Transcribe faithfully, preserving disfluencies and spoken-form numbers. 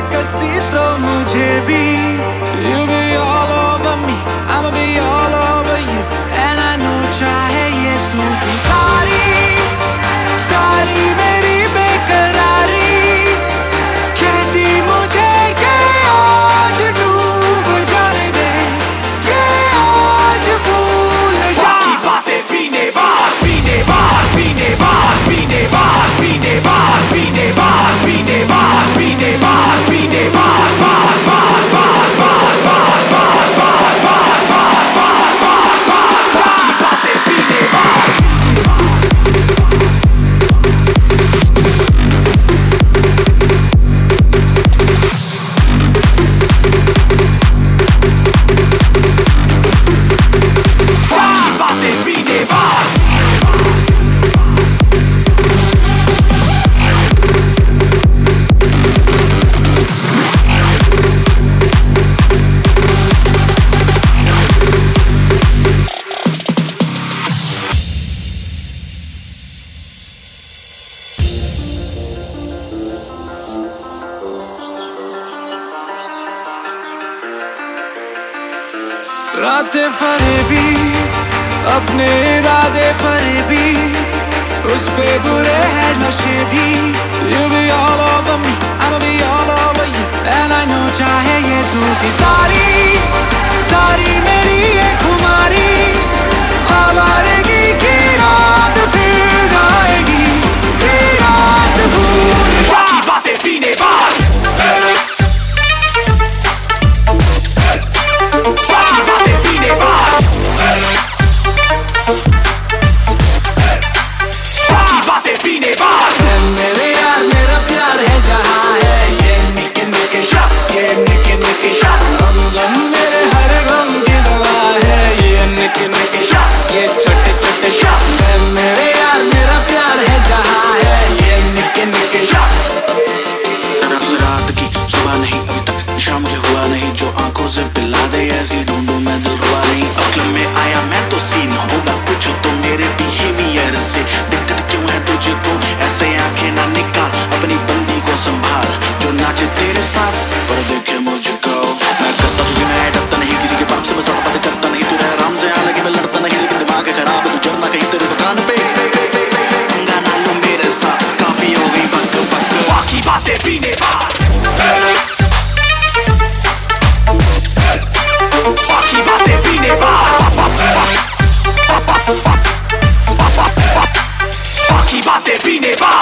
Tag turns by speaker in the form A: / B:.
A: बेकसी तो मुझे भी। You be all over me, I'ma be all over you, and I know चाहे ये तू भी सारी सारी मेरी बेकरारी कहती मुझे कि आज डूब जाने दे, कि आज भूल जा।
B: बाकी बातें पीने बार पीने बार पीने बार पीने बार पीने बार पीने बार पीने बार पीने बार पीने बार बार बार बार बार बार बार बार बार बार बार बार बार बाकी बातें पीने बार। बाकी बातें पीने बार।
A: रातें फरेबी अपने इरादे फरेबी, उस पे बुरे हैं नशे भी। You be all over me, I'ma be all over you, and I know चाहे ये तू भी सारी सारी मेरी ये खुमारी आवारगी की रात फिर आएगी, की रात भूल जा।
B: बाकी बातें पीने बार। बाकी बातें पीने बार। बाकी बातें पीने बार।
A: मेरे यार मेरा प्यार है जहाँ है ये निके निके शख्स, ये निके निके शख्स हमदम मेरे हर गम की दवा है ये निके निके शख्स, ये छोटे छोटे शख्स। मेरे यार मेरा प्यार है जहाँ है ये निके निके शख्स।
C: रात की सुबह नहीं अभी तक नशा मुझे हुआ नहीं, जो आंखों से पिला दे ऐसी ढूंढूं मैं दिल रुआ नहीं। अक्ल में आया मैं तो सीन होगा कुछ तो मेरे बिहेवियर से, दिक्कत क्यों है तुझको ऐसे आंखें ना निकाल, अपनी बंदी को संभाल जो नाचे तेरे साथ पर देखे मुझको। मैं करता तुझे मैं डरता नहीं किसी के बाप से, मैं ज्यादा बातें करता नहीं, तू रह आराम से हालांकि मैं लड़ता नहीं, लेकिन दिमाग है खराब है, तू चढ़ना कहीं तेरे दुकान पे गाना लो मेरे साथ काफी हो गई बक बक।
B: बाकी बातें पीने बार। बाकी बातें पीने बार। बाकी बातें पीने बार।